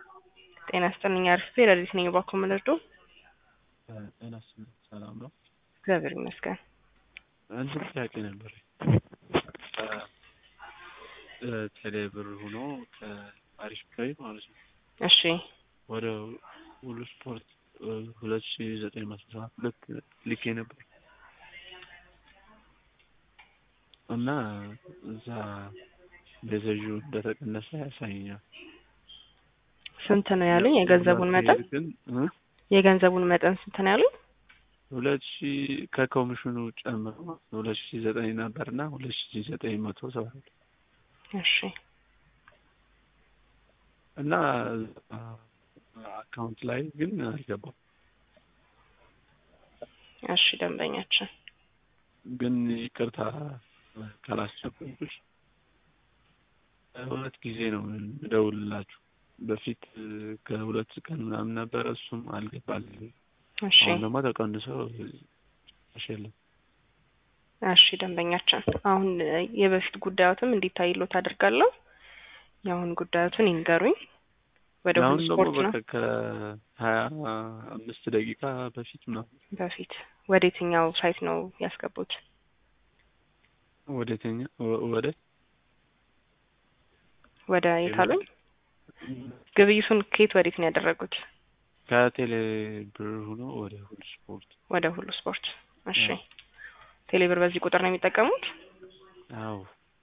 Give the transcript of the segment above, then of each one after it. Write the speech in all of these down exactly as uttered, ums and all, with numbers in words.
ጤና ይስጥልኝ አርፌ ረዲት ነኝ ባኮ ምንርዶ ጤና ይስጥልኝ ሰላም ነው እግዚአብሔር ይመስገን አንድ ጥያቄ ነበር ቴሌብር ሆኖ ከአሪፍ ፕላይ ማለት ነው እሺ ወደ ሁሉ ስፖርት ሁለት ሺህ ዘጠኝ መቶ ሰባ ሁለት ልኬ ነበር እና እዛ በዘጁ እንደተቀነሰ ያሳየኛል ስንት ነው ያሉኝ የገንዘቡን መጠን የገንዘቡን መጠን ስንት ነው ያሉኝ ሁለት ሺህ ከኮሚሽኑ ጨምሮ ሁለት ሺህ ዘጠኝ ነበርና ሁለት ሺህ ዘጠኝ መቶ ሰባ እሺ እና አካውንት ላይ ግን አልገባም እሺ ደንበኛችን ግን ይቅርታ ካላስቸኩልኩሽ ሁለት ጊዜ ነው ደውልላችሁ በፊት ከሁለት ቀን ምናምን ነበር እሱም አልገባልኝ እሺ አሁን ደግሞ ተቀንሶ አሸለም እሺ ደንበኛችን አሁን የበፊት ጉዳያቱም እንዲታይሎት አድርጋለሁ ያሁን ጉዳያቱን ይንገሩኝ ወደ ሁሉ ስፖርት ነው ከሀያ አምስት ደቂቃ በፊት ነው በፊት ወዴትኛው ሳይት ነው ያስገቡት ወዴትኛው ወደ ወደ የታሉኝ ግብይቱን ከየት ወዴት ነው ያደረጉት ከቴሌ ብር ሆኖ ወደ ሁሉ ስፖርት ወደ ሁሉ ስፖርት እሺ ቴሌ ብር በዚህ ቁጥር ነው የሚጠቀሙት አዎ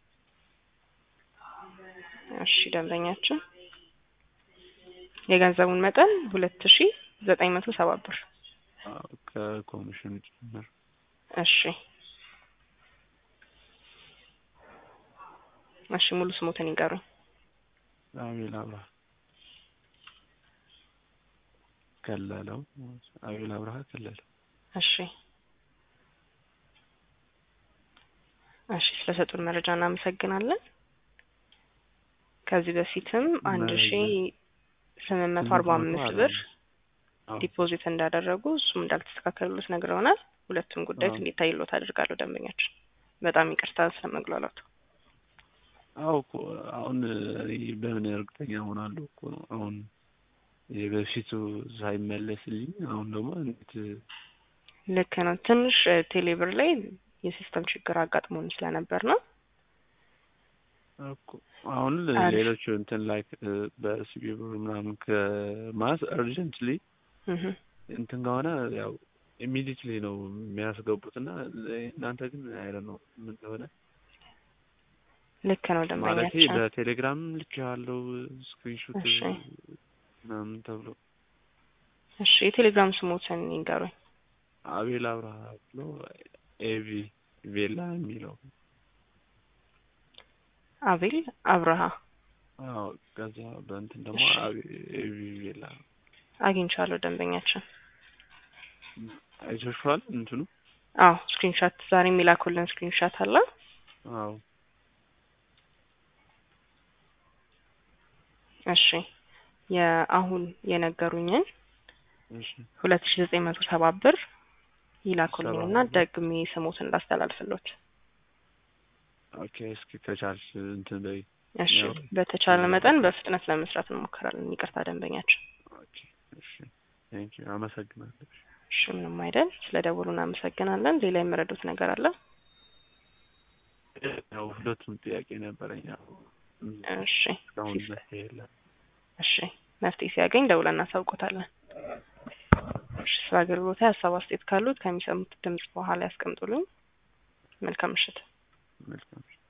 እሺ ደንበኛችን የገንዘቡን መጠን ሁለት ሺህ ዘጠኝ መቶ ሰባ ብር አዎ ከኮሚሽኑ ጭምር እሺ እሺ ሙሉ ስሙትን ይንገሩኝ አቤል አብርሃ ከለለው አቤል አብርሃ ከለለው እሺ እሺ ስለሰጡን መረጃ እናመሰግናለን ከዚህ በፊትም አንድ ሺህ ስምንት መቶ አርባ አምስት ብር ዲፖዚት እንዳደረጉ እሱም እንዳልተስተካከሉት ነግረውናል ሁለቱም ጉዳዮች እንዲታይሎት አድርጋለሁ ደንበኛችን በጣም ይቅርታ ስለመግላላቱ አው አሁን በምን እርግጠኛ ሆናለሁ እኮ አሁን የበፊቱ ሳይመለስልኝ አሁን ደግሞ እንት ልክ ነው ትንሽ ቴሌብር ላይ የሲስተም ችግር አጋጥሞን ስለነበር ነው እኮ አሁን ሌሎች እንትን ላይክ በሲቢ ብር ምናምን ከማስ አርጀንትሊ እንትን ጋር ያው ኢሚዲየትሊ ነው የሚያስገቡትና እናንተ ግን አይደል ነው ምን ሆነ ልክ ነው ደንበኛችን ማለት በቴሌግራም ልክ ያለው ስክሪንሾት ምናምን ተብሎ እሺ የቴሌግራም ስሞትን ይንገሩኝ አቤል አብርሃ ብሎ ኤቪ ቬላ የሚለው አቤል አብርሃ አዎ ከዛ በእንትን ደግሞ ኤቪ ቬላ አግኝቻለሁ ደንበኛችን አይተሽዋል እንትኑ አዎ ስክሪንሾት ዛሬ የሚላኩልን ስክሪንሾት አለ አዎ እሺ የአሁን የነገሩኝን እሺ ሁለት ሺህ ዘጠኝ መቶ ሰባ ብር ይላኩልኝና ደግሜ ስሞትን ላስተላልፍሎት ኦኬ እስኪ ከቻልሽ እንትን በይ እሺ በተቻለ መጠን በፍጥነት ለመስራት እንሞክራለን ይቅርታ ደንበኛችን ኦኬ እሺ ቴንክ ዩ አመሰግናለሁ እሺ ምንም አይደል ስለደወሉና አመሰግናለን ሌላ የምረዱት ነገር አለ ያው ሁለቱም ጥያቄ ነበረኝ እሺ አሁን መሰለኝ እሺ መፍትሄ ሲያገኝ ደውለን እናሳውቆታለን እሺ ስለ አገልግሎቱ ሀሳብ አስተያየት ካሉት ከሚሰሙት ድምጽ በኋላ ያስቀምጡልኝ መልካም ምሽት መልካም